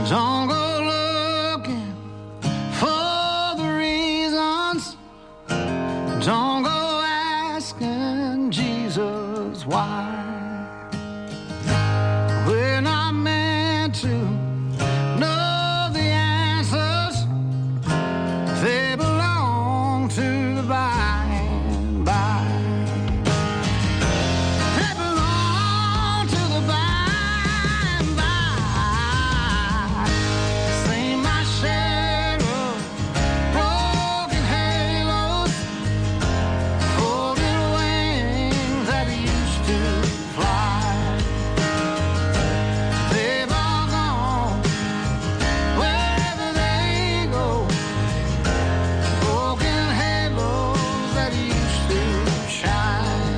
Don't go looking for the reasons. Don't go asking Jesus why. We're not meant to know the answers. They belong to the by and by. They belong to the by and by. Seen my share of broken halos, folded wings that used to fly. They've all gone wherever they go. Broken halos that used to shine.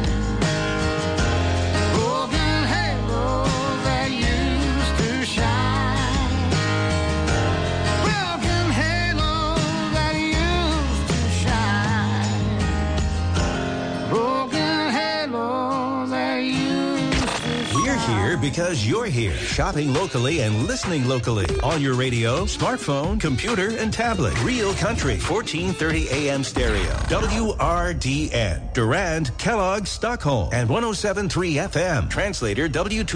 Broken halos that used to shine. Broken halos that used to shine. Broken halos that used to shine. We're here because you're here. Shopping locally and listening locally. On your radio, smartphone, computer, and tablet. Real Country, 1430 AM stereo. WRDN. Durand, Kellogg, Stockholm. And 107.3 FM. Translator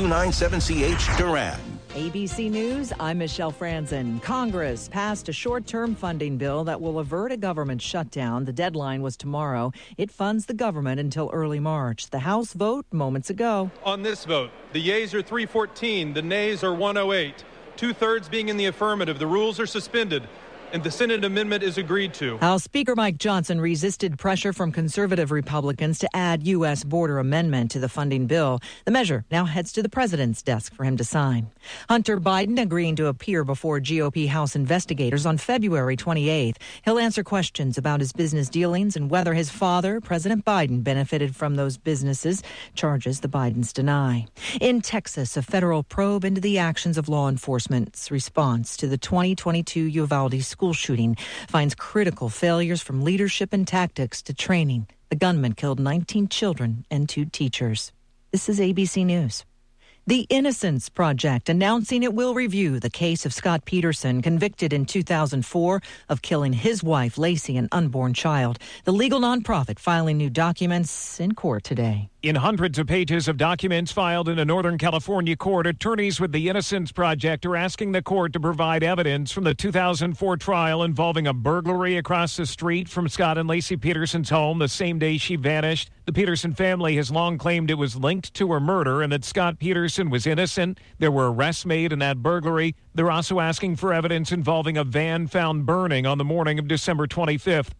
W297CH Durand. ABC News, I'm Michelle Franzen. Congress passed a short-term funding bill that will avert a government shutdown. The deadline was tomorrow. It funds the government until early March. The House vote moments ago. On this vote, the yeas are 314, the nays are 108. Two-thirds being in the affirmative. The rules are suspended, and the Senate amendment is agreed to. House Speaker Mike Johnson resisted pressure from conservative Republicans to add U.S. border amendment to the funding bill. The measure now heads to the president's desk for him to sign. Hunter Biden agreeing to appear before GOP House investigators on February 28th. He'll answer questions about his business dealings and whether his father, President Biden, benefited from those businesses, charges the Bidens deny. In Texas, a federal probe into the actions of law enforcement's response to the 2022 Uvalde school shooting finds critical failures from leadership and tactics to training. The gunman killed 19 children and 2 teachers. This is ABC News. The Innocence Project announcing it will review the case of Scott Peterson, convicted in 2004 of killing his wife, Lacey, and unborn child. The legal nonprofit filing new documents in court today. In hundreds of pages of documents filed in a Northern California court, attorneys with the Innocence Project are asking the court to provide evidence from the 2004 trial involving a burglary across the street from Scott and Lacey Peterson's home the same day she vanished. The Peterson family has long claimed it was linked to her murder and that Scott Peterson was innocent. There were arrests made in that burglary. They're also asking for evidence involving a van found burning on the morning of December 25th,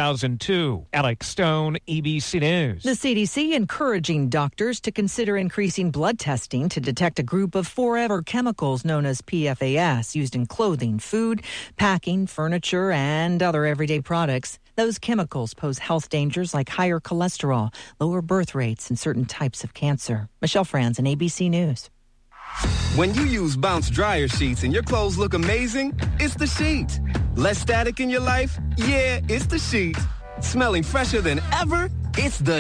2002. Alex Stone, ABC News. The CDC encouraging doctors to consider increasing blood testing to detect a group of forever chemicals known as PFAS used in clothing, food, packing, furniture, and other everyday products. Those chemicals pose health dangers like higher cholesterol, lower birth rates, and certain types of cancer. Michelle Franzen, ABC News. When you use Bounce dryer sheets and your clothes look amazing, it's the sheet. Less static in your life? Yeah, it's the sheet. Smelling fresher than ever? It's the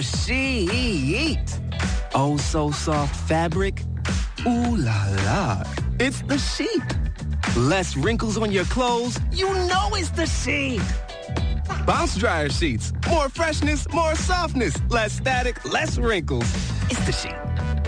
sheet. Oh, so soft fabric? Ooh la la. It's the sheet. Less wrinkles on your clothes? You know it's the sheet. Bounce dryer sheets. More freshness, more softness. Less static, less wrinkles. It's the sheet.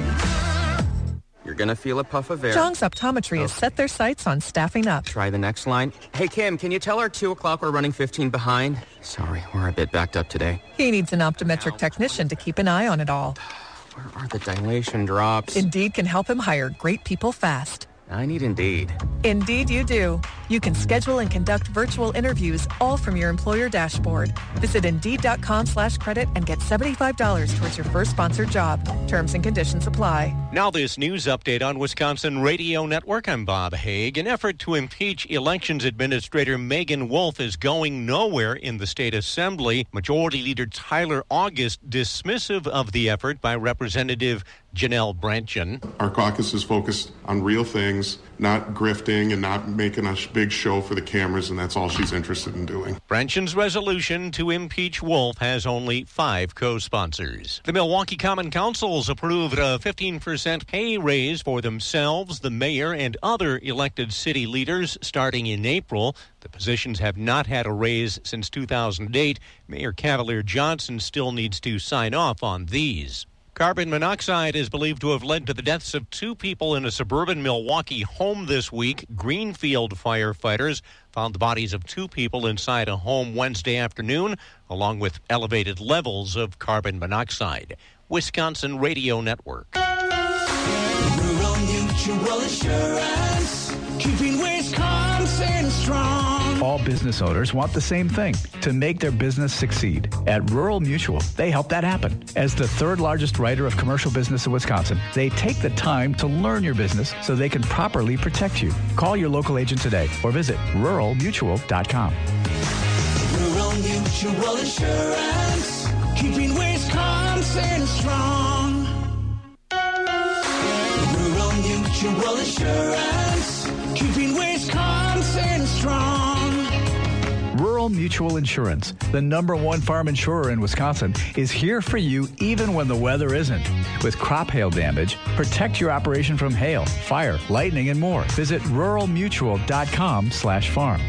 You're going to feel a puff of air. Zhang's Optometry has set their sights on staffing up. Try the next line. Hey, Kim, can you tell our 2 o'clock we're running 15 behind? Sorry, we're a bit backed up today. He needs an optometric technician to keep an eye on it all. Where are the dilation drops? Indeed can help him hire great people fast. I need Indeed. Indeed you do. You can schedule and conduct virtual interviews all from your employer dashboard. Visit Indeed.com/credit and get $75 towards your first sponsored job. Terms and conditions apply. Now this news update on Wisconsin Radio Network. I'm Bob Haig. An effort to impeach Elections Administrator Megan Wolf is going nowhere in the state assembly. Majority Leader Tyler August dismissive of the effort by Representative Janelle Brandtjen. Our caucus is focused on real things, not grifting and not making a big show for the cameras, and that's all she's interested in doing. Brandtjen's resolution to impeach Wolf has only 5 co-sponsors. The Milwaukee Common Council's approved a 15% 10% pay raise for themselves, the mayor, and other elected city leaders starting in April. The positions have not had a raise since 2008. Mayor Cavalier Johnson still needs to sign off on these. Carbon monoxide is believed to have led to the deaths of 2 people in a suburban Milwaukee home this week. Greenfield firefighters found the bodies of 2 people inside a home Wednesday afternoon, along with elevated levels of carbon monoxide. Wisconsin Radio Network. Rural Mutual Insurance, keeping Wisconsin strong. All business owners want the same thing, to make their business succeed. At Rural Mutual, they help that happen. As the 3rd largest writer of commercial business in Wisconsin, they take the time to learn your business so they can properly protect you. Call your local agent today or visit ruralmutual.com. Rural Mutual Insurance, keeping Wisconsin strong. Rural Mutual Insurance, keeping Wisconsin strong. Rural Mutual Insurance, the #1 farm insurer in Wisconsin, is here for you even when the weather isn't. With crop hail damage, protect your operation from hail, fire, lightning, and more. Visit ruralmutual.com/farm.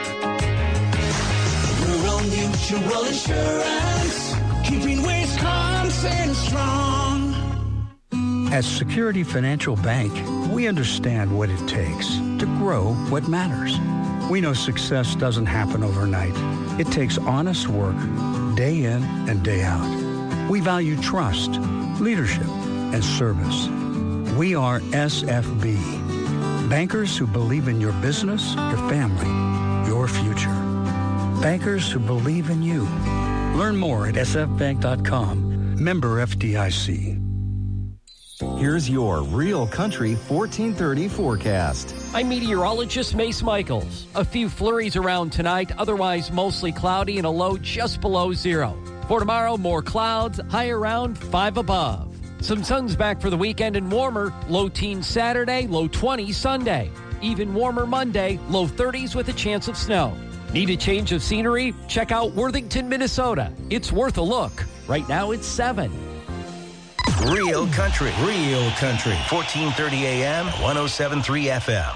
Rural Mutual Insurance, keeping Wisconsin strong. At Security Financial Bank, we understand what it takes to grow what matters. We know success doesn't happen overnight. It takes honest work, day in and day out. We value trust, leadership, and service. We are SFB, bankers who believe in your business, your family, your future. Bankers who believe in you. Learn more at sfbank.com. Member FDIC. Here's your Real Country 1430 forecast. I'm meteorologist Mace Michaels. A few flurries around tonight, otherwise mostly cloudy and a low just below 0. For tomorrow, more clouds, high around 5 above. Some sun's back for the weekend and warmer, low teens Saturday, low 20s Sunday. Even warmer Monday, low 30s with a chance of snow. Need a change of scenery? Check out Worthington, Minnesota. It's worth a look. Right now it's 7. Real Country. 1430 AM, 107.3 FM.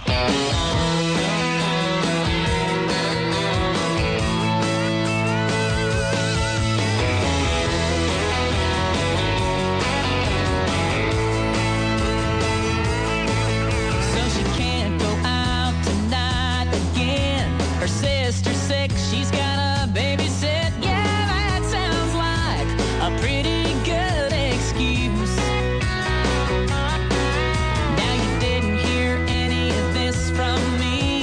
Now you didn't hear any of this from me.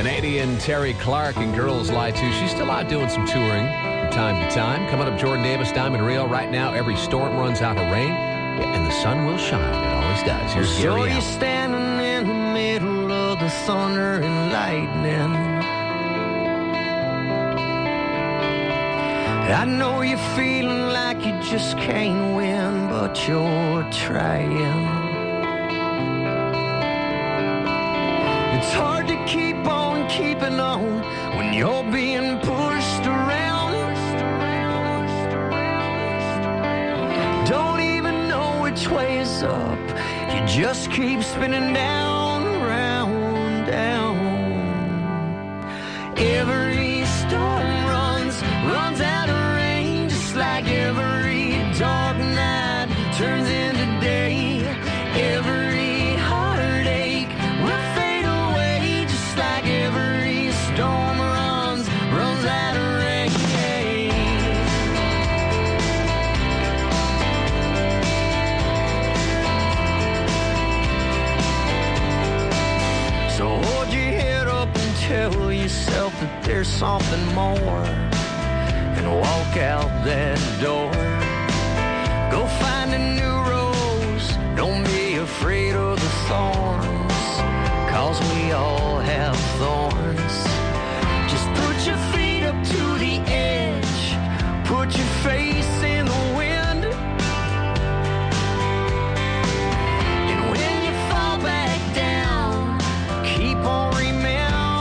Canadian Terry Clark and Girls Lie To. She's still out doing some touring from time to time. Coming up, Jordan Davis, Diamond Rio. Right now, every storm runs out of rain, and the sun will shine. It always does. Here's So Gary you're Allen. standing in the middle of the thunder and lightning. I know you're feeling like you just can't win, but you're trying. It's hard to keep on keeping on when you're being pushed around. Don't even know which way is up. You just keep spinning down, round, down. Every storm runs out of rain, just like every dark night turns into day. Every heartache will fade away, just like every storm runs out of rain. So hold your head up and tell yourself that there's something more, and walk out that door. Go find a new rose, don't be afraid of the thorns, 'cause we all have thorns. Just put your feet up to the edge, put your face in the wind, and when you fall back down, keep on remembering.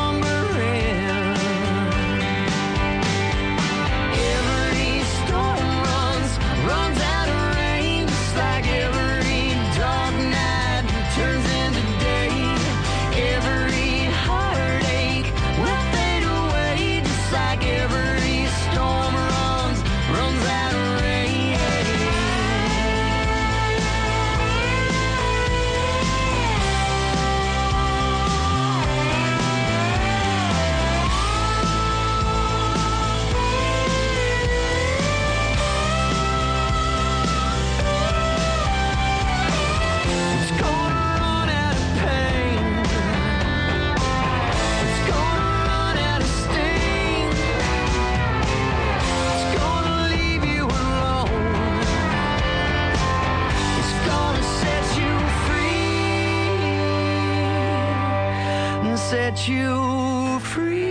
Every storm runs out of rain, just like every dark night turns into day. Every heartache will fade away, just like every storm runs out of rain. It's gonna run out of pain. It's gonna run out of sting. It's gonna leave you alone. It's gonna set you free and set you free.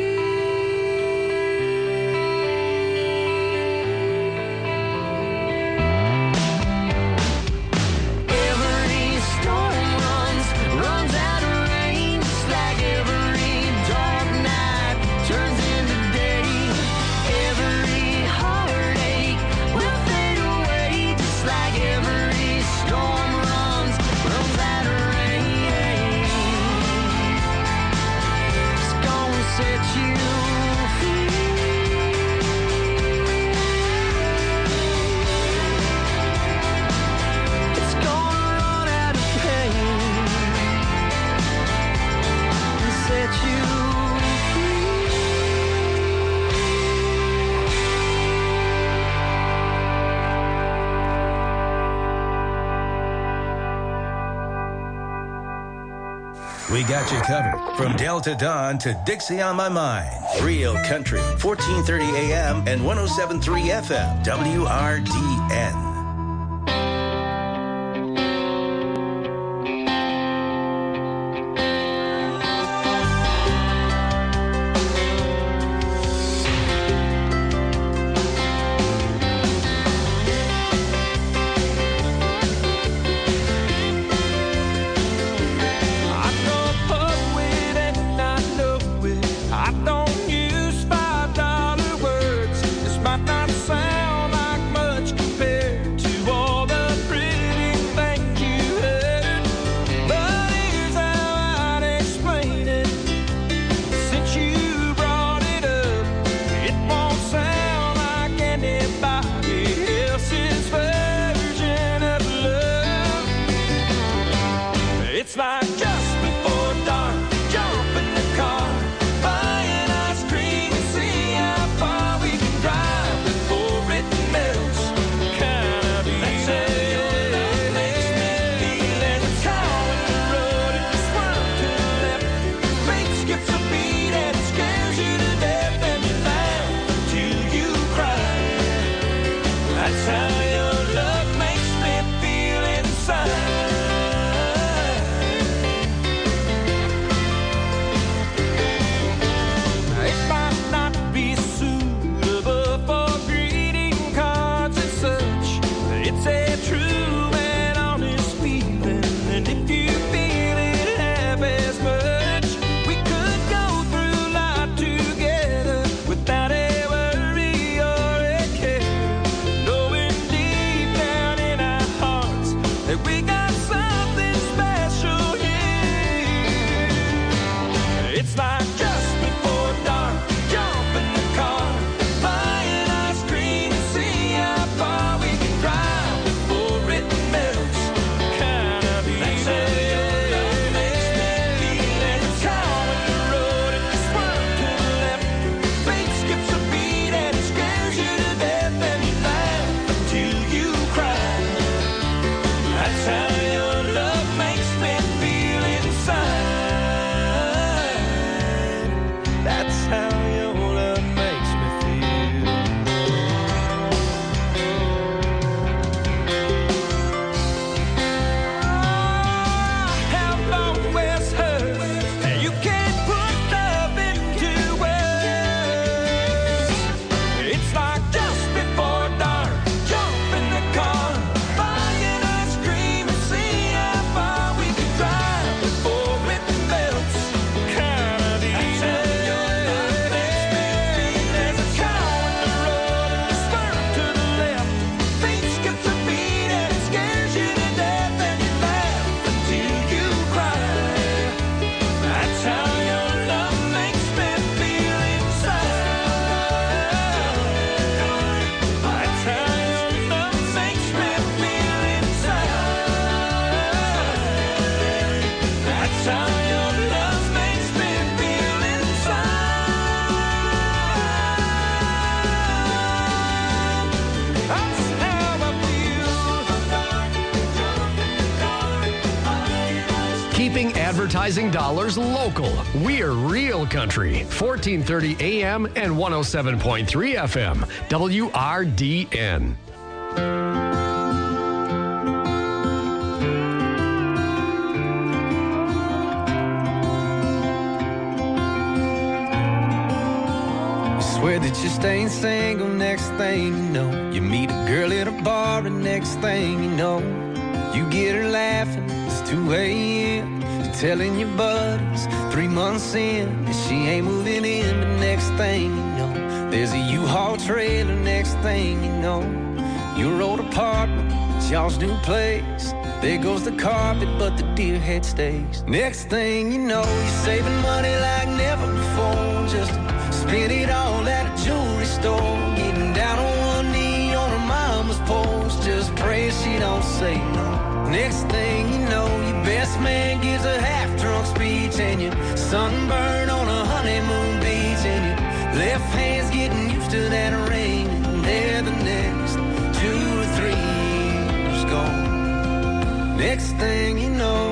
Every storm runs out of rain, just like every dark night turns into day. Every heartache will fade away, just like every storm runs out of rain. It's gonna set you free. It's gonna run out of pain and set you free. We got you covered from Delta Dawn to Dixie on My Mind. Real Country, 1430 AM and 107.3 FM, WRDN. I know a poet and I know it. I don't use $5 words. This might not sound like much compared keeping advertising dollars local. We're Real Country, 1430 AM and 107.3 FM, WRDN. Swear that you're staying single, next thing you know, you meet a girl at a bar, and next thing you know, you get her laughing, it's 2 a.m. You're telling your buddies 3 months in that she ain't moving in, but next thing you know, there's a U-Haul trailer, next thing you know, your old apartment, it's y'all's new place. There goes the carpet, but the deer head stays. Next thing you know, you're saving money like never before, just spend it all at a jewelry store, getting down on one knee on her mama's porch, just pray she don't say no. Next thing you know, your best man gives a half-drunk speech, and you sunburn on a honeymoon beach, and your left hand's getting used to that ring, and there the next 2 or 3 years gone. Next thing you know,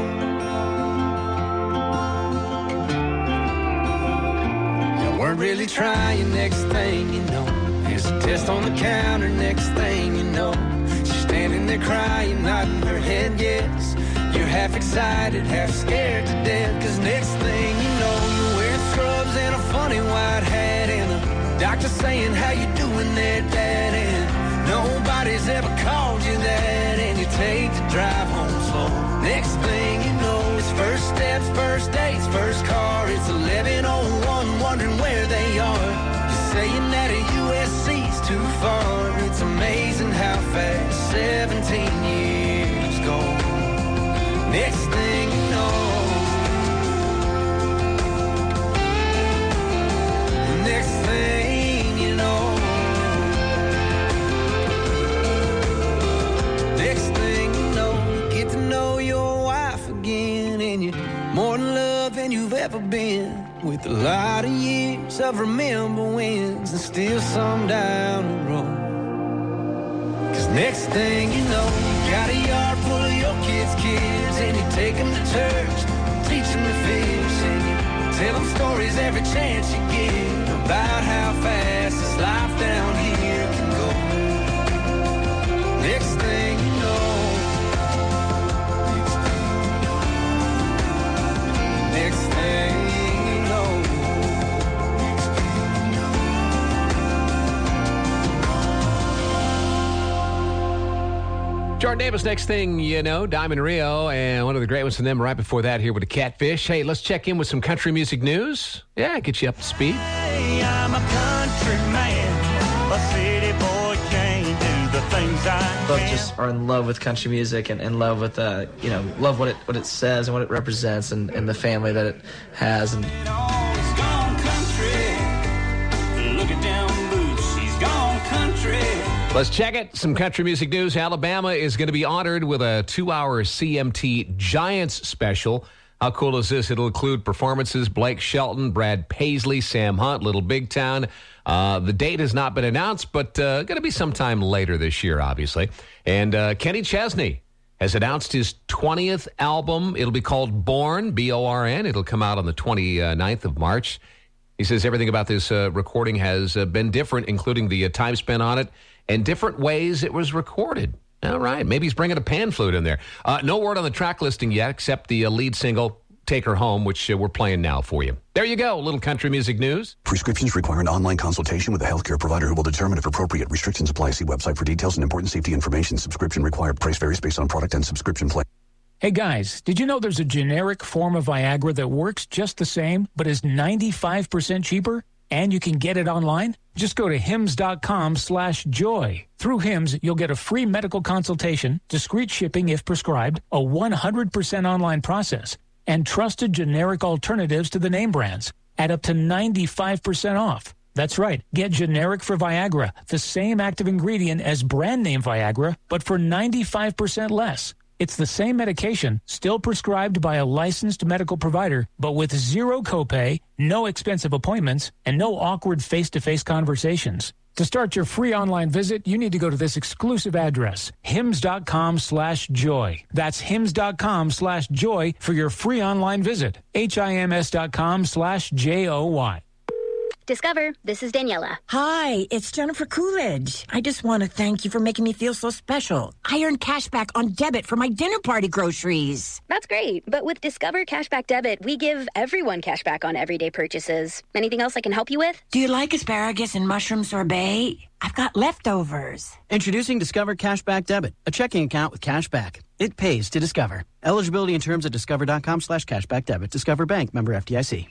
weren't really trying, next thing you know, there's a test on the counter, next thing you know, she's standing there crying, nodding her head yes, you're half excited, half scared to death, cause next thing you know, you're wearing scrubs and a funny white hat, and the doctor saying how you doing there, Dad, and nobody's ever called you that, and you take the drive home slow. Next thing you know, it's first steps, first dates, first car, it's 11:01, wondering where they are. You're saying that a USC's too far. It's amazing how fast 17 years go. Next thing you know, next thing you know, next thing you know, you get to know your wife again, and you're more in love than you've ever been, with a lot of years of remember wins and still some down the road. Cause next thing you know, you got a yard full of your kids' and you take them to church, teach them to fish, and you tell them stories every chance you get about how fast this life down here can go. Next thing you know, next thing you know. Jordan Davis, next thing you know, Diamond Rio, and one of the great ones from them right before that here with the Catfish. Hey, let's check in with some country music news. Yeah, get you up to speed. Hey, I'm a country man, a city boy, can't do the things I can. Just are in love with country music and love with love what it says and what it represents and the family that it has. And He's gone country. Look at them boots. He's gone country. Let's check it. Some country music news. Alabama is going to be honored with a 2-hour CMT Giants special. How cool is this? It'll include performances Blake Shelton, Brad Paisley, Sam Hunt, Little Big Town. The date has not been announced, but going to be sometime later this year, obviously. And Kenny Chesney has announced his 20th album. It'll be called Born, B-O-R-N. It'll come out on the 29th of March. He says everything about this recording has been different, including the time spent on it and different ways it was recorded. All right, maybe he's bringing a pan flute in there. No word on the track listing yet, except the lead single, Take Her Home, which we're playing now for you. There you go, little country music news. Prescriptions require an online consultation with a healthcare provider who will determine if appropriate. Restrictions apply. See website for details and important safety information. Subscription required. Price varies based on product and subscription plan. Hey guys, did you know there's a generic form of Viagra that works just the same, but is 95% cheaper? And you can get it online? Just go to hims.com/joy. Through Hims, you'll get a free medical consultation, discreet shipping if prescribed, a 100% online process, and trusted generic alternatives to the name brands at up to 95% off. That's right. Get generic for Viagra, the same active ingredient as brand name Viagra, but for 95% less. It's the same medication, still prescribed by a licensed medical provider, but with zero copay, no expensive appointments, and no awkward face-to-face conversations. To start your free online visit, you need to go to this exclusive address, hims.com/joy. That's hims.com/joy for your free online visit. HIMS.com/JOY. Discover, this is Daniela. Hi, it's Jennifer Coolidge. I just want to thank you for making me feel so special. I earned cash back on debit for my dinner party groceries. That's great, but with Discover Cashback Debit, we give everyone cash back on everyday purchases. Anything else I can help you with? Do you like asparagus and mushroom sorbet? I've got leftovers. Introducing Discover Cashback Debit, a checking account with cash back. It pays to Discover. Eligibility and terms at discover.com/cashback debit. Discover Bank, member FDIC.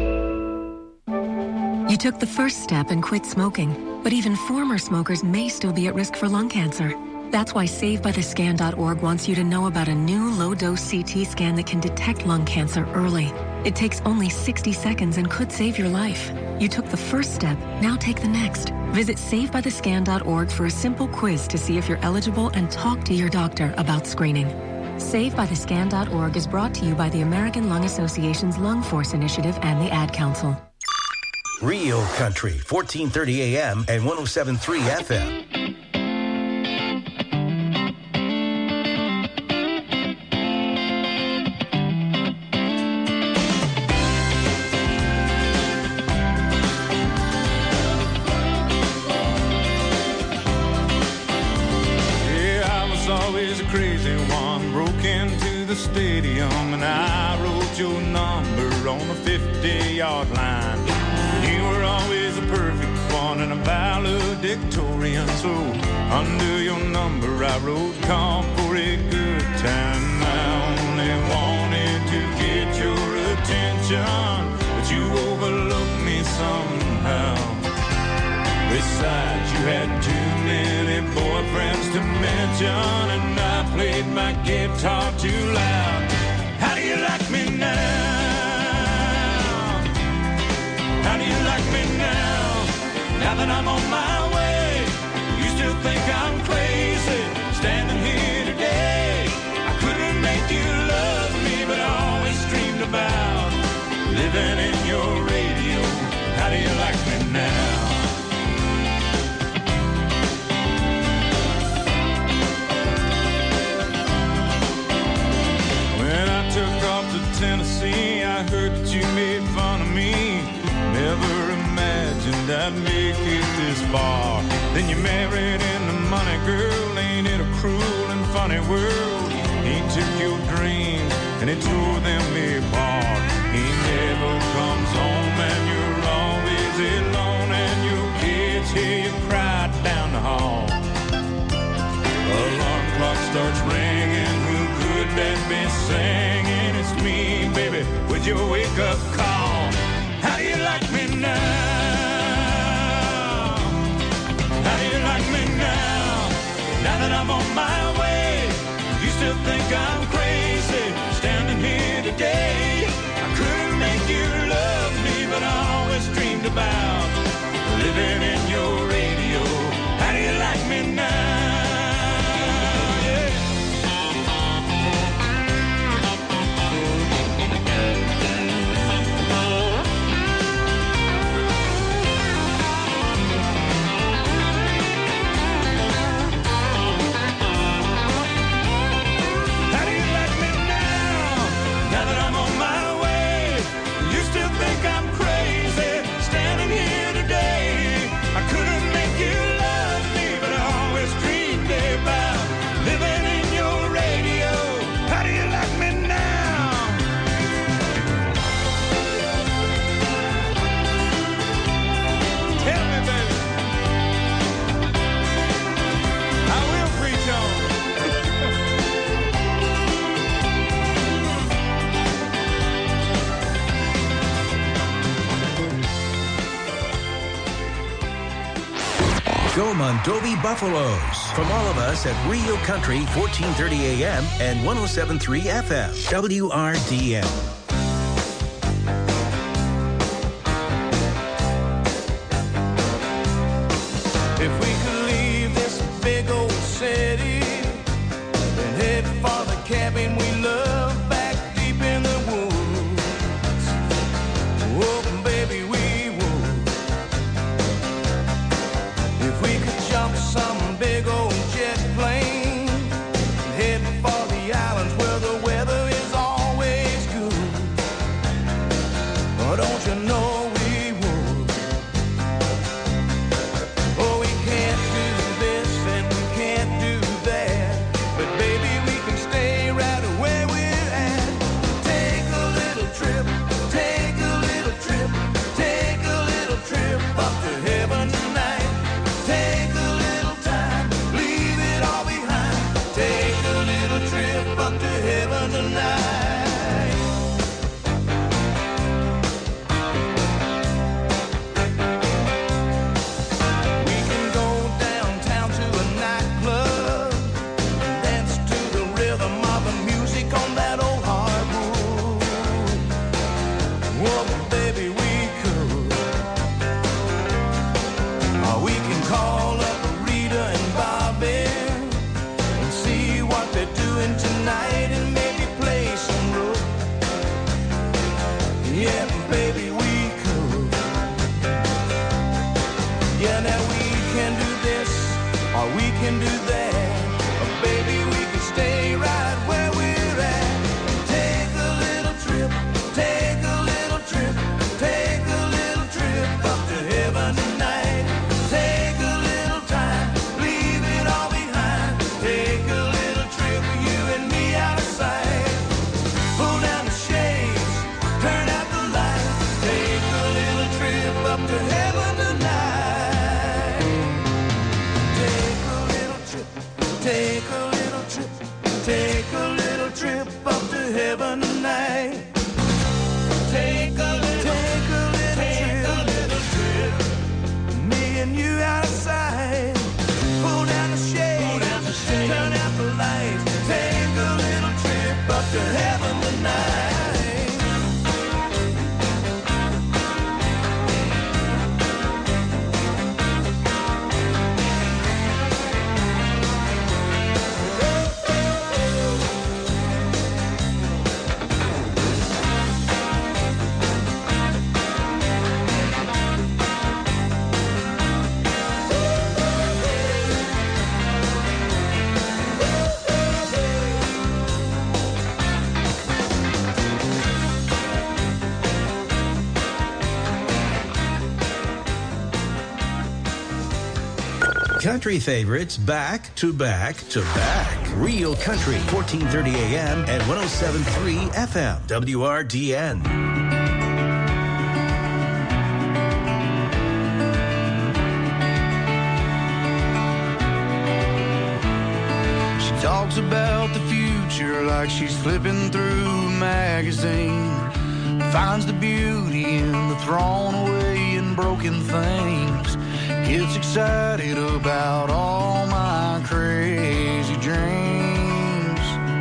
You took the first step and quit smoking, but even former smokers may still be at risk for lung cancer. That's why SaveByTheScan.org wants you to know about a new low-dose CT scan that can detect lung cancer early. It takes only 60 seconds and could save your life. You took the first step, now take the next. Visit SaveByTheScan.org for a simple quiz to see if you're eligible and talk to your doctor about screening. SaveByTheScan.org is brought to you by the American Lung Association's Lung Force Initiative and the Ad Council. Real Country, 1430 AM and 107.3 FM. Yeah, I was always a crazy one, broke into the stadium, and I wrote your number on the 50-yard line. You were always a perfect one and a valedictorian, so under your number I wrote, call for a good time. I only wanted to get your attention, but you overlooked me somehow. Besides, you had too many boyfriends to mention, and I played my guitar too loud. How do you like me now? How do you like me now? Now that I'm on my way, you still think I'm crazy, standing here today. I couldn't make you love me, but I always dreamed about living in your radio. How do you like me now? When I took off to Tennessee, I heard that you made fun of me. Never imagined I'd make it this far. Then you married into money, girl. Ain't it a cruel and funny world? He took your dreams and he tore them apart. He never comes home and you're always alone, and your kids hear you cry down the hall. Alarm clock starts ringing. Who could that be singing? It's me, baby, with your wake-up call. How do you like me now? How do you like me now? Now that I'm on my way, you still think I'm crazy, standing here today. I couldn't make you love me, but I always dreamed about living in your radio. How do you like me now? Go Mondovi Buffaloes. From all of us at Real Country, 1430 AM and 107.3 FM. WRDN. If we could leave this big old city and head for the and tonight and maybe play some rope. Yeah, baby, we could. Yeah, now we can do this or we can do that. Or baby, we can stay right where we're at. Take a little trip, take a little trip, take a little trip up to heaven tonight. Take a little time, leave it all behind. Take a little trip with you and me out of sight. Pull down the shades, turn out the light. Take a little trip up to heaven tonight. Take a little trip, take a little trip, take a little trip up to heaven tonight. Take a little trip, me and you out of sight. Pull down the shades, turn out the lights. Take a little trip up to heaven tonight. Country favorites back to back to back. Real Country, 1430 AM and 107.3 FM. WRDN. She talks about the future like she's flipping through a magazine. Finds the beauty in the thrown away and broken things. Gets excited about all my crazy dreams.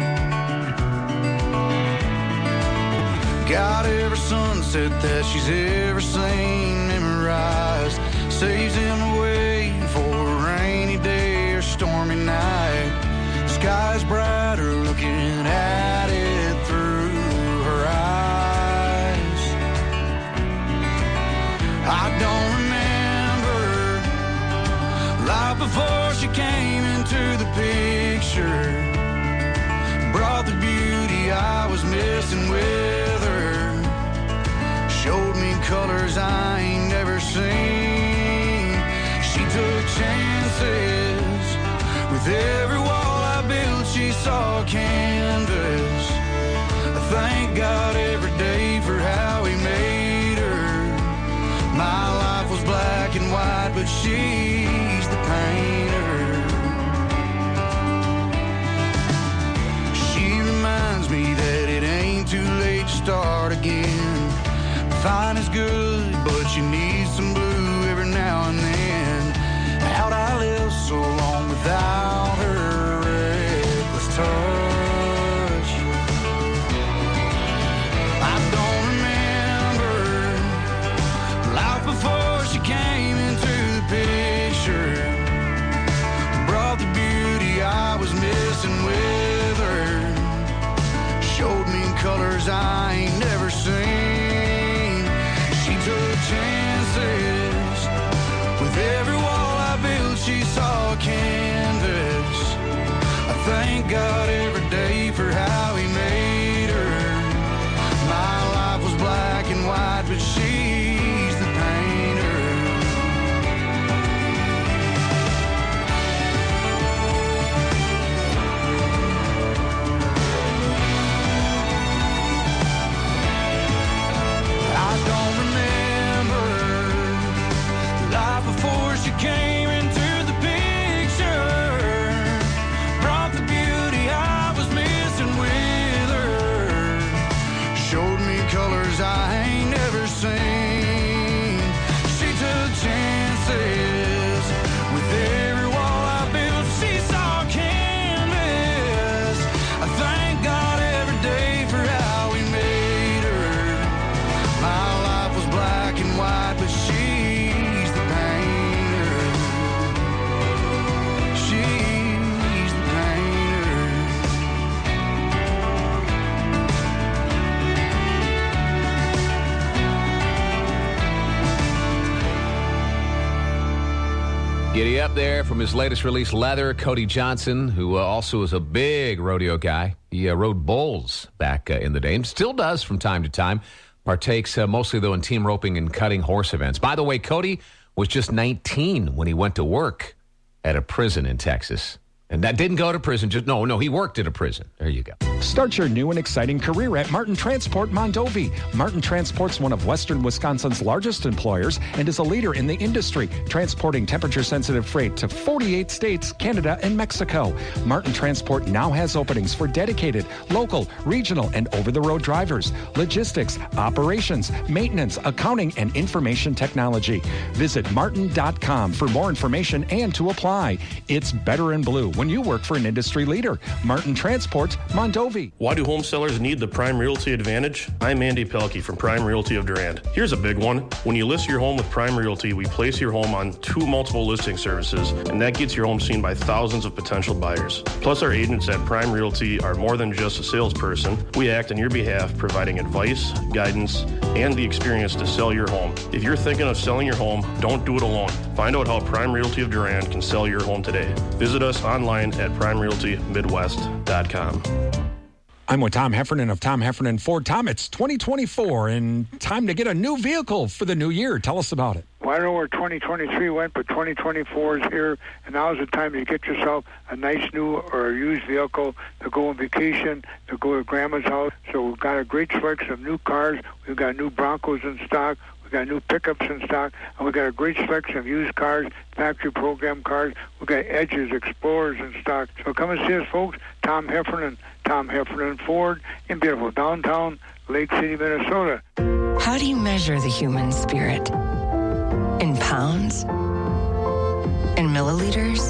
Got every sunset that she's ever seen memorized. Saves them away for a rainy day or stormy night. Sky's brighter looking at it through her eyes. I don't remember life before she came into the picture. Brought the beauty I was missing with her. Showed me colors I ain't never seen. She took chances. With every wall I built she saw canvas. I thank God every day for how he made her. My life was black and white, but she's the painter. She reminds me that it ain't too late to start again. Fine is good, but you need some blue every now and then. How'd I live so long without her reckless touch? I don't remember life before she came into the picture. Brought the beauty I was missing with her. Showed me colors I ain't never seen. She took chances. With every wall I built she saw a canvas. I thank God every day for how he made her. My life was black and white, but she's the painter. I don't remember life before she came into the picture. Brought the beauty I was missing with her. Showed me colors I ain't never seen. Giddy up there from his latest release, Leather. Cody Johnson, who also is a big rodeo guy. He rode bulls back in the day and still does from time to time. Partakes mostly, though, in team roping and cutting horse events. By the way, Cody was just 19 when he went to work at a prison in Texas. And that didn't go to prison. No, he worked at a prison. There you go. Start your new and exciting career at Martin Transport Mondovi. Martin Transport's one of Western Wisconsin's largest employers and is a leader in the industry, transporting temperature-sensitive freight to 48 states, Canada, and Mexico. Martin Transport now has openings for dedicated, local, regional, and over-the-road drivers, logistics, operations, maintenance, accounting, and information technology. Visit martin.com for more information and to apply. It's better in blue when you work for an industry leader. Martin Transport, Mondovi. Why do home sellers need the Prime Realty Advantage? I'm Andy Pelkey from Prime Realty of Durand. Here's a big one. When you list your home with Prime Realty, we place your home on 2 multiple listing services, and that gets your home seen by thousands of potential buyers. Plus, our agents at Prime Realty are more than just a salesperson. We act on your behalf, providing advice, guidance, and the experience to sell your home. If you're thinking of selling your home, don't do it alone. Find out how Prime Realty of Durand can sell your home today. Visit us online at primerealtymidwest.com. I'm with Tom Heffernan of Tom Heffernan Ford. Tom, it's 2024 and time to get a new vehicle for the new year. Tell us about it. Well, I don't know where 2023 went, but 2024 is here, and now is the time to get yourself a nice new or used vehicle to go on vacation, to go to grandma's house. So we've got a great selection of new cars. We've got new Broncos in stock. We've got new pickups in stock, and we've got a great selection of used cars, factory program cars. We've got Edges, Explorers in stock. So come and see us, folks. Tom Heffernan Ford in beautiful downtown Lake City, Minnesota. How do you measure the human spirit? In pounds? In milliliters?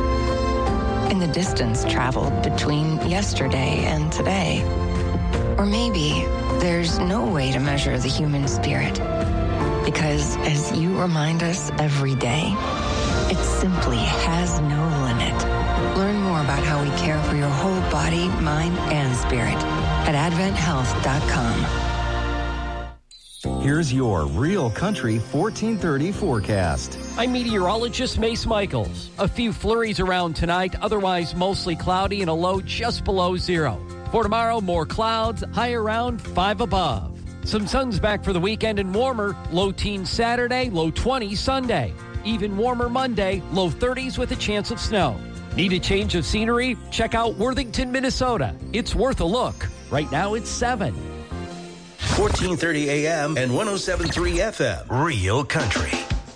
In the distance traveled between yesterday and today? Or maybe there's no way to measure the human spirit. Because as you remind us every day, it simply has no limit. Learn more about how we care for your whole body, mind, and spirit at AdventHealth.com. Here's your Real Country 1430 forecast. I'm meteorologist Mace Michaels. A few flurries around tonight, otherwise mostly cloudy and a low just below 0. For tomorrow, more clouds, high around 5 above. Some sun's back for the weekend and warmer. Low teens Saturday, low 20s Sunday. Even warmer Monday, low 30s with a chance of snow. Need a change of scenery? Check out Worthington, Minnesota. It's worth a look. Right now it's 7. 1430 AM and 107.3 FM. Real Country.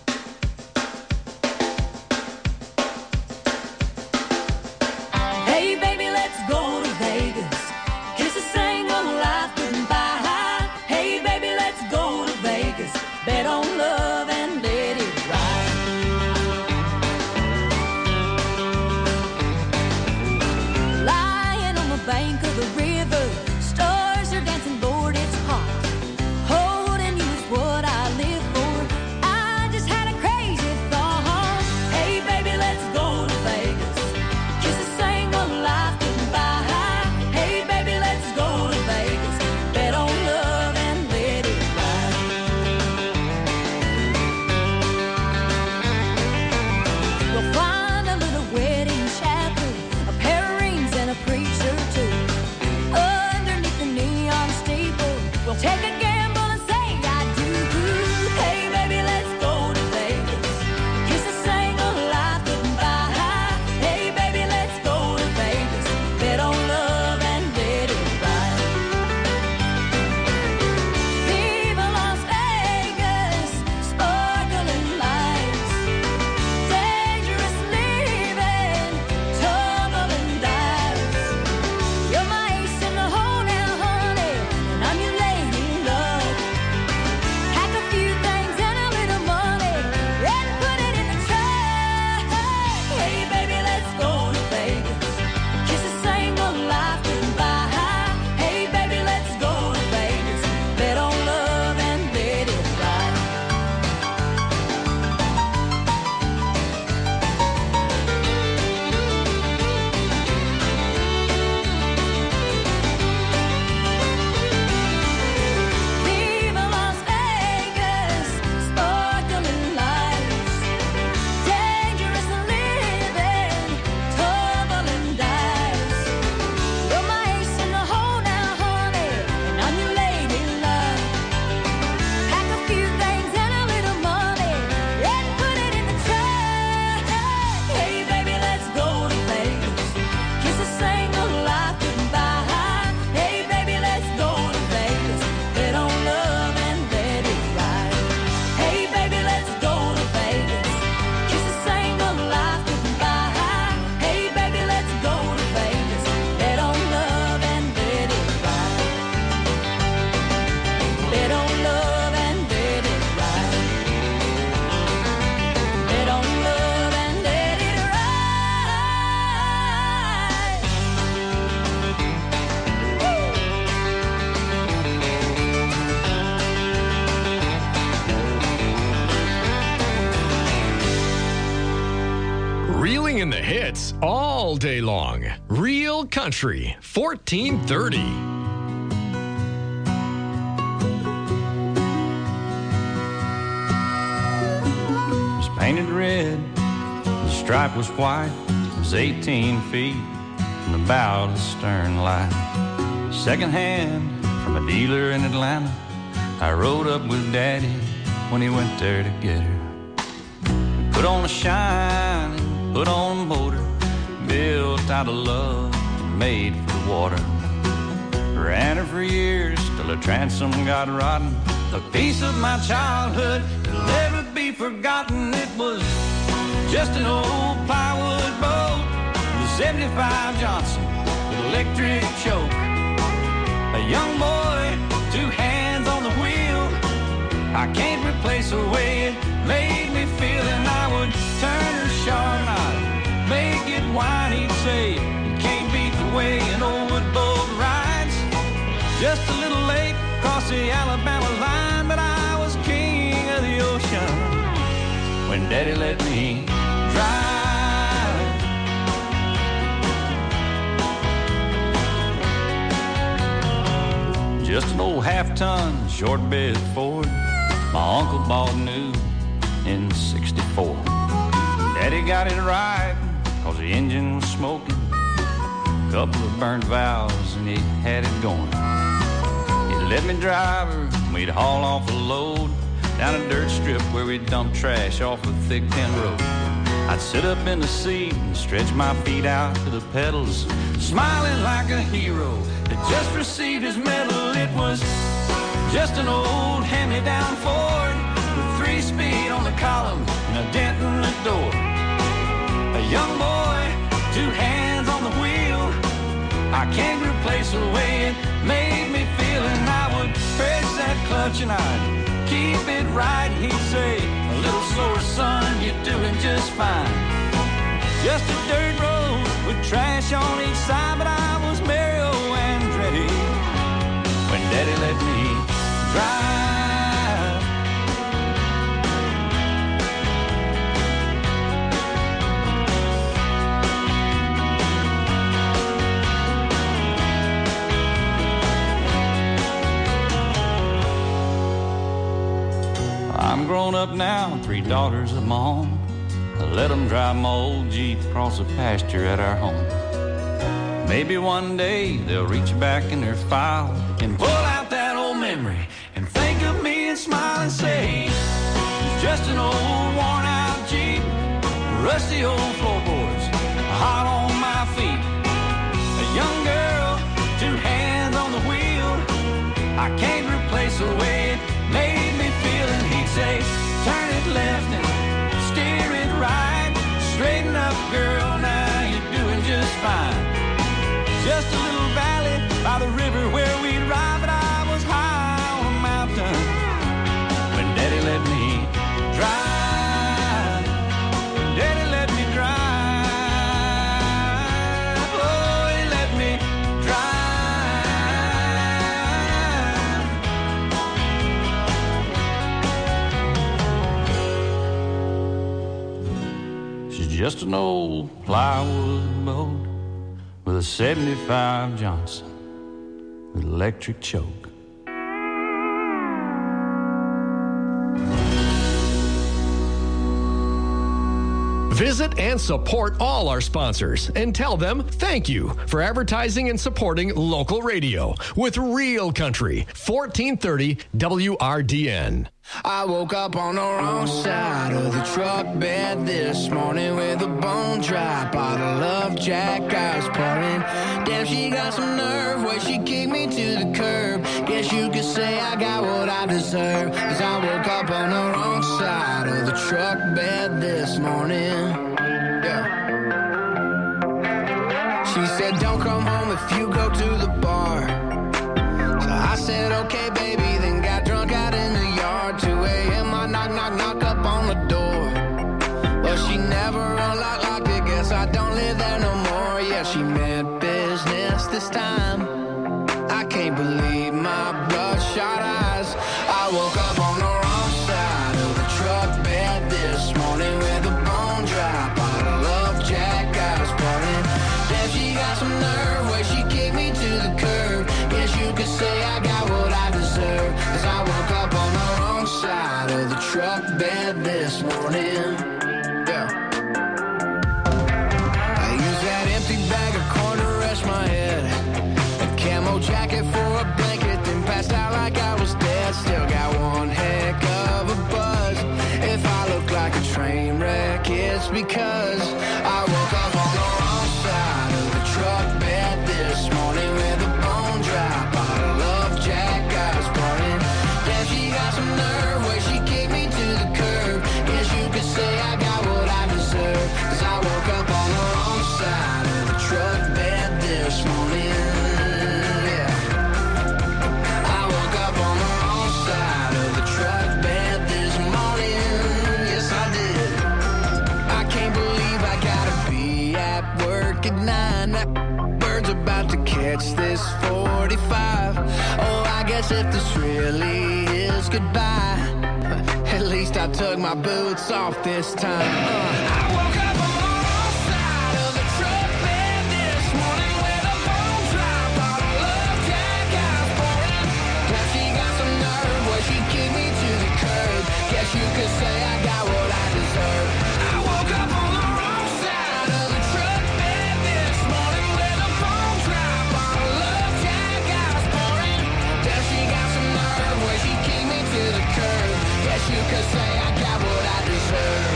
Hey, baby, let's go to Vegas. Kiss a single life goodbye. Hey, baby, let's go to Vegas. Bet on love and let it ride. Lying on the bank of the river, stars are dancing, Lord, it's hot. Holding you is what I live for. I just hits all day long. Real Country, 1430. Painted red, the stripe was white. It was 18 feet from the bow to the stern light. Second hand from a dealer in Atlanta. I rode up with Daddy when he went there to get her. Put on a shine, put on a motor, built out of love and made for the water. Ran her for years till her transom got rotten. A piece of my childhood that'll never be forgotten. It was just an old plywood boat, the 75 Johnson with electric choke. A young boy, 2 hands on the wheel. I can't replace the way it made me feel. And I would turn her sharp and I'd make it whine. He'd say, you can't beat the way an old wood boat rides. Just a little late across the Alabama line, but I was king of the ocean when Daddy let me drive. Just an old half-ton short bed Ford my uncle bought new in '64. Daddy got it right cause the engine was smoking, couple of burnt valves and he had it going. Let me drive her, we'd haul off a load down a dirt strip where we'd dump trash off a thick tin road. I'd sit up in the seat and stretch my feet out to the pedals, smiling like a hero that just received his medal. It was just an old hand-me-down Ford with 3-speed on the column and a dent in the door. A young boy, 2 hands on the wheel. I can't replace the way it made me feel. And I would press that clutch and I'd keep it right. He'd say, a little slower, son, you're doing just fine. Just a dirt road with trash on each side, but I was Mario Andretti when Daddy let me drive. I'm grown up now, 3 daughters of my own. I let them drive my old Jeep across the pasture at our home. Maybe one day they'll reach back in their file and pull out that old memory and think of me and smile and say, it's just an old worn out Jeep, rusty old floorboards, hot on my feet. A young girl, 2 hands on the wheel. I can't replace the way it made me feel. And he'd say, turn it left and steer it right. Straighten up, girl, now you're doing just fine. Just a little valley by the river where we'd ride, but I was high on a mountain when Daddy let me drive. When Daddy let me drive. Oh, he let me drive. She's just an old plywood boat with a 75 Johnson with electric choke. Visit and support all our sponsors and tell them thank you for advertising and supporting local radio with Real Country, 1430 WRDN. I woke up on the wrong side of the truck bed this morning with a bone dry bottle of Jack I was pouring. Damn, she got some nerve where she kicked me to the curb. Guess you could say I got what I deserve, 'cause I woke up on the wrong side of the truck bed this morning. Yeah. She said, don't come home if you go to the bar. So I said, okay, baby, then got drunk out in the yard. 2 a.m. I knock up on the door. Well, she never unlocked it. Guess I don't live there no more. Yeah, she meant business this time. I can't believe my bloodshot eyes. I woke up on the wrong side of the truck bed this morning with a bone dry bottle of Jack got some nerve where she kicked me to the curb. Guess you could say I got what I deserve. 'Cause I woke up on the wrong side of the truck bed this morning. Yeah. I used that empty bag of corn to rest my head. A camo jacket for a blanket, then passed out like I was dead. Still got one heck of a buzz. If I look like a train wreck, it's because I woke up on the wrong side of the truck bed this morning with a bone dry bottle of Jack I was burning. Damn, she got some nerve where she kicked me to the curb. Guess you could say I got what I deserve. 'Cause I woke up on the wrong side of the truck bed this morning. Yeah. I woke up on the wrong side of the truck bed this morning. Yes, I did. I can't believe I gotta be at work at 9. That bird's about to catch this 45. Oh, I guess if this really is goodbye, at least I took my boots off this time. I woke up on the wrong side of the truck bed this morning with a bone dry bottle of Jack I was pouring. Now she got some nerve where she kicked me to the curb. Guess you could say I got what I deserve. I woke up on the wrong side of the truck bed this morning with a bone dry bottle of Jack I was pouring. Now she got some nerve where she kicked me to the curb. Guess you could say I got what I deserve.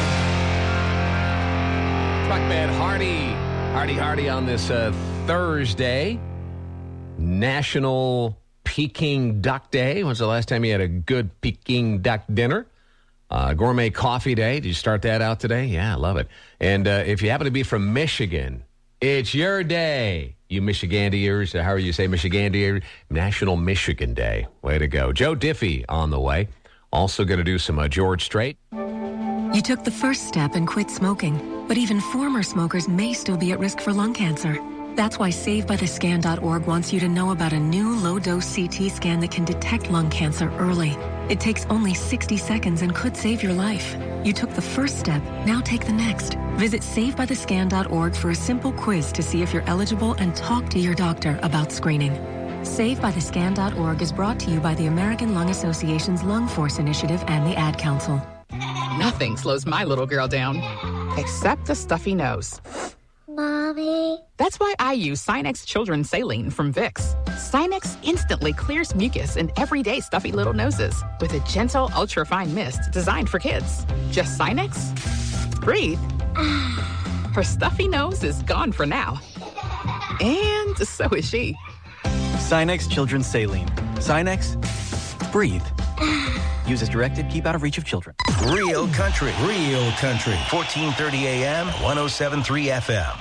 Truck bed Hardy on this Thursday. National Peking Duck Day. When's the last time you had a good Peking duck dinner? Gourmet Coffee Day. Did you start that out today? Yeah, I love it. And if you happen to be from Michigan, it's your day. You Michigandiers, however you say Michigandiers, National Michigan Day. Way to go. Joe Diffie on the way. Also going to do some George Strait. You took the first step and quit smoking, but even former smokers may still be at risk for lung cancer. That's why SaveByTheScan.org wants you to know about a new low-dose CT scan that can detect lung cancer early. It takes only 60 seconds and could save your life. You took the first step, now take the next. Visit SaveByTheScan.org for a simple quiz to see if you're eligible and talk to your doctor about screening. SaveByTheScan.org is brought to you by the American Lung Association's Lung Force Initiative and the Ad Council. Nothing slows my little girl down, except a stuffy nose. Mommy. That's why I use Sinex Children's Saline from Vicks. Sinex instantly clears mucus in everyday stuffy little noses with a gentle, ultra-fine mist designed for kids. Just Sinex? Breathe. Her stuffy nose is gone for now. And so is she. Sinex Children's Saline. Sinex, breathe. Use as directed. Keep out of reach of children. Real country. 1430 AM, 107.3 FM.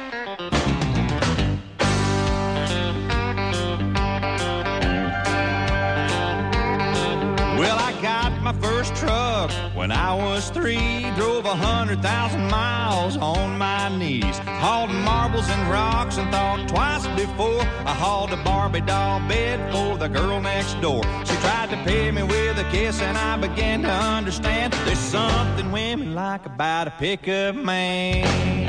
Well, I got my first truck when I was 3. Drove 100,000 miles on my knees. Hauled marbles and rocks and thought twice before I hauled a Barbie doll bed for the girl next door. She tried to pay me with a kiss and I began to understand there's something women like about a pickup man.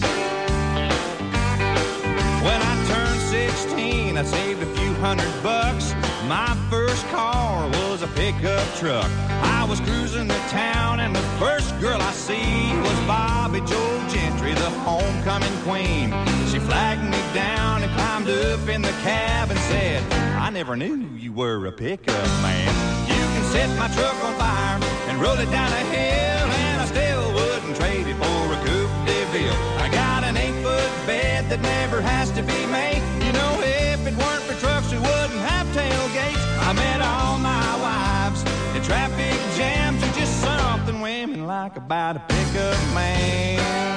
When I turned 16, I saved a few $100. My first car was a pickup truck. I was cruising the town and the first girl I see was Bobby Joe Gentry, the homecoming queen. She flagged me down and climbed up in the cab and said, I never knew you were a pickup man. You can set my truck on fire and roll it down a hill, and I still wouldn't trade it for a Coupe de Ville. I got an 8-foot bed that never has to be made. You know, if it weren't for trucks, we wouldn't have tailgates. I met all my wives in traffic jams, and just something women like about a pickup man.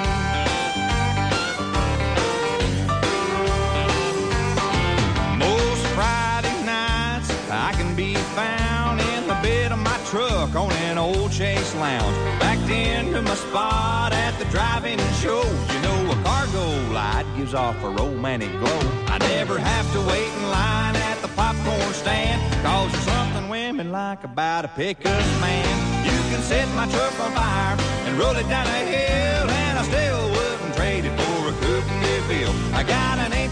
Most Friday nights I can be found in the bed of my truck on an old Chase Lounge, backed into my spot at the drive-in show. You know, a cargo light gives off a romantic glow. I never have to wait in line at the popcorn stand, 'cause there's something women like about a pickup man. You can set my truck on fire and roll it down a hill, and I still wouldn't trade it for a Coupe de Ville. I got an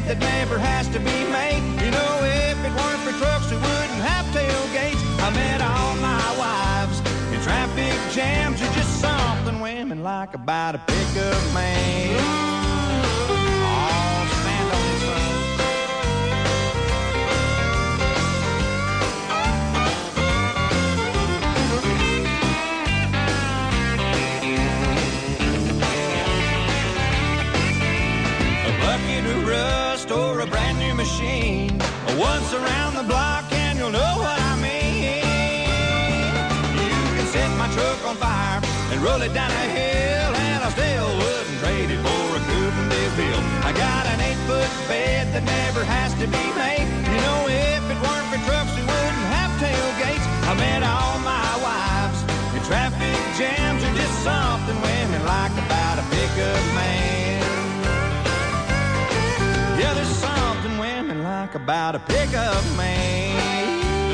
bed that never has to be made. You know, if it weren't for trucks, we wouldn't have tailgates. I met all my wives in traffic jams. You're just something women like about a pickup man. Oh, stand on this road. Rust or a brand new machine. Once around the block and you'll know what I mean. You can set my truck on fire and roll it down a hill, and I still wouldn't trade it for a Coopendale bill. I got an 8-foot bed that never has to be made. You know, if it weren't for trucks, we wouldn't have tailgates. I met all my wives in traffic jams. Are just something women like about a pickup man. Yeah, there's something women like about a pickup man.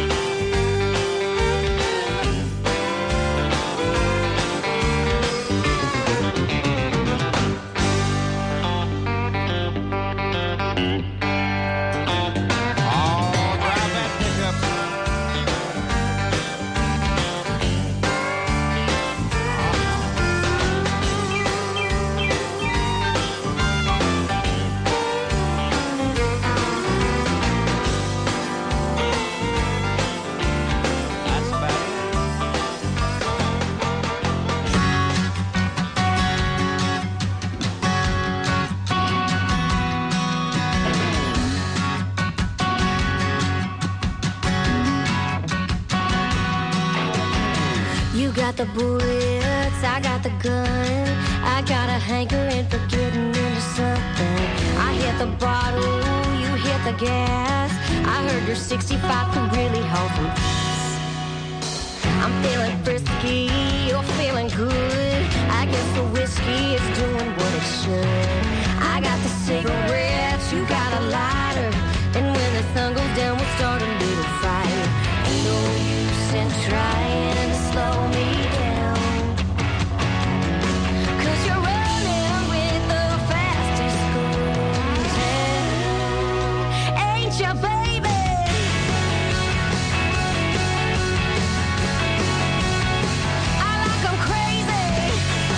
The bullets, I got the gun. I got a hankering for getting into something. I hit the bottle, you hit the gas. I heard your 65 could really hold some ass. I'm feeling frisky, you're feeling good. I guess the whiskey is doing what it should. I got the cigarettes, you got a lighter. And when the sun goes down, we'll start a little fire. No use in trying to slow me down. 'Cause you're running with the fastest girl in town. Ain't ya, baby? I like 'em crazy.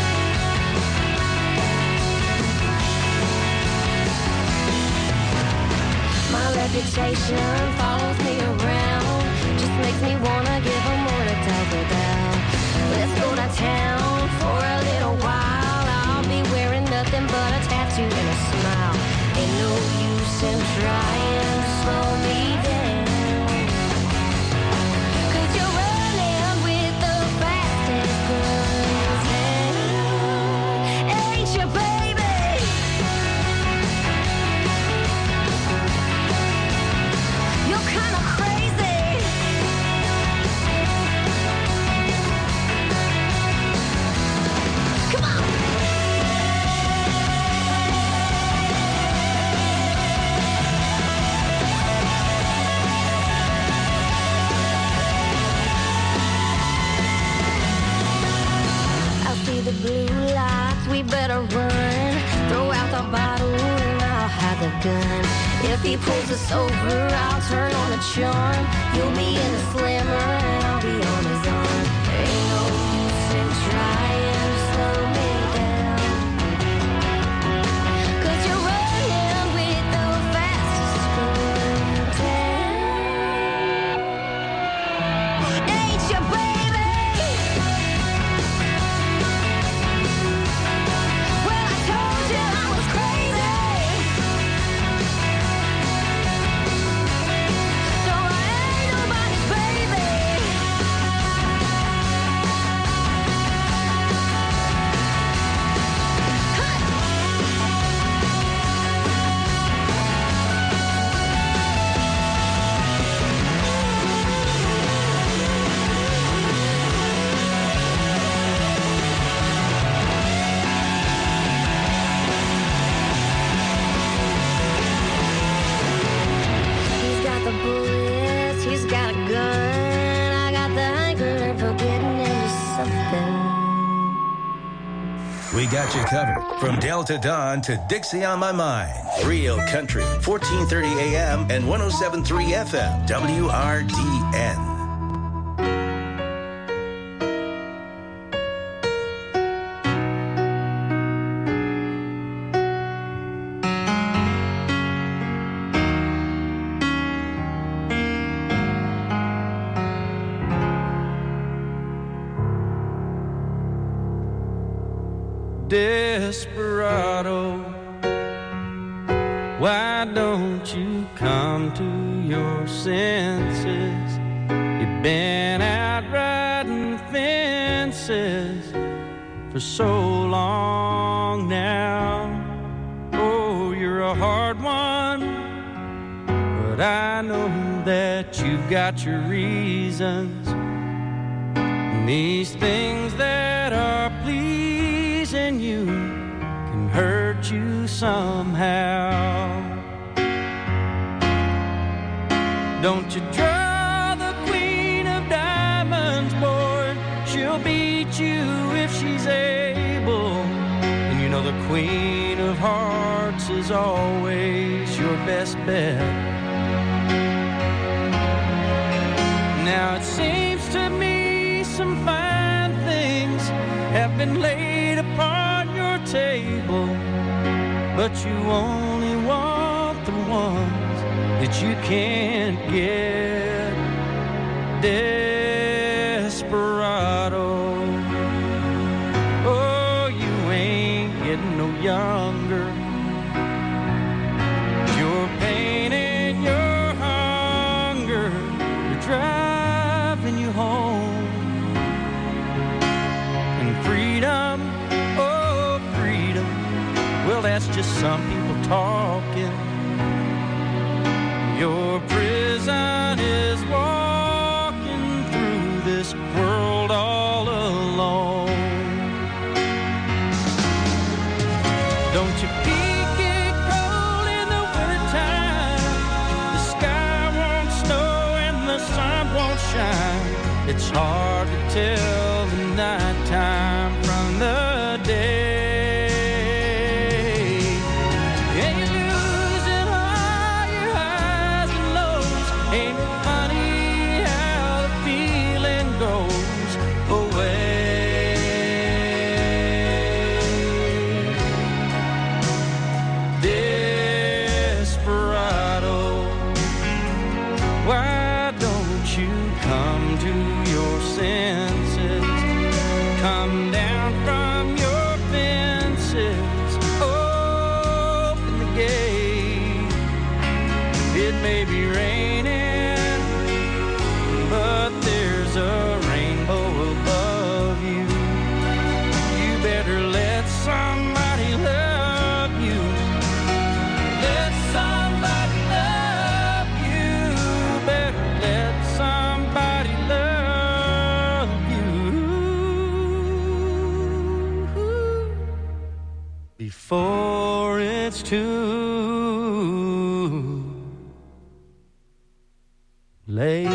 My reputation follows me around. Just makes me wanna give 'em more to talk about. Let's go to town for a little while. I'll be wearing nothing but a tattoo and a smile. Ain't no use in trying to slow me down. 'Cause you're running with the fastest girl in town. Ain't you, baby? You're kinda crazy. Come on. I see the blue lights, we better run. Throw out the bottle and I'll hide the gun. If he pulls us over, I'll turn on the charm. You'll be in the slammer and I'll be on his arm. Ain't no use in trying to slow me down. 'Cause you're running with the fastest girl in town. Ain't you, baby? Well, I told you I was crazy. So I ain't nobody's baby. He's got the bullets, he's got a gun. I got the hankering for getting into something. We got you covered from Delta Dawn to Dixie on My Mind. Real Country, 1430 AM and 107.3 FM, WRDN. Desperado, why don't you come to your senses? You've been out riding fences for so long now. Oh, you're a hard one, but I know that you've got your reasons. And these things that are pleasing you can hurt you somehow. Don't you draw the queen of diamonds, boy. She'll beat you if she's able. And you know the queen of hearts is always your best bet. Now it seems to me some fine things have been laid upon your table, but you only want the ones that you can't get. Desperado, oh, you ain't getting no younger. Your pain and your hunger are driving you home. And freedom, oh, freedom, well, that's just some people talking. Your prison is walking through this world all alone. Don't you peek it cold in the wintertime? The sky won't snow and the sun won't shine. It's hard to tell the nighttime from the day. Before it's too late.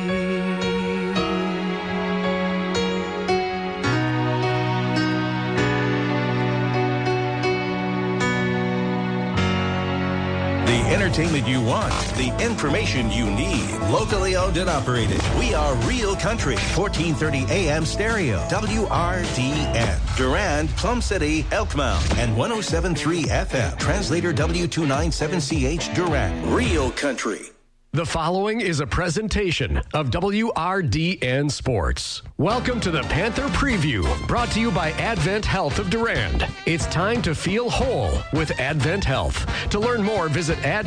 The entertainment you want, the information you need. Locally owned and operated. We are Real Country, 1430 AM stereo, WRDN. Durand, Plum City, Elkmount, and 107.3 FM. Translator W297CH Durand. Real Country. The following is a presentation of WRDN Sports. Welcome to the Panther Preview, brought to you by Advent Health of Durand. It's time to feel whole with Advent Health. To learn more, visit Advent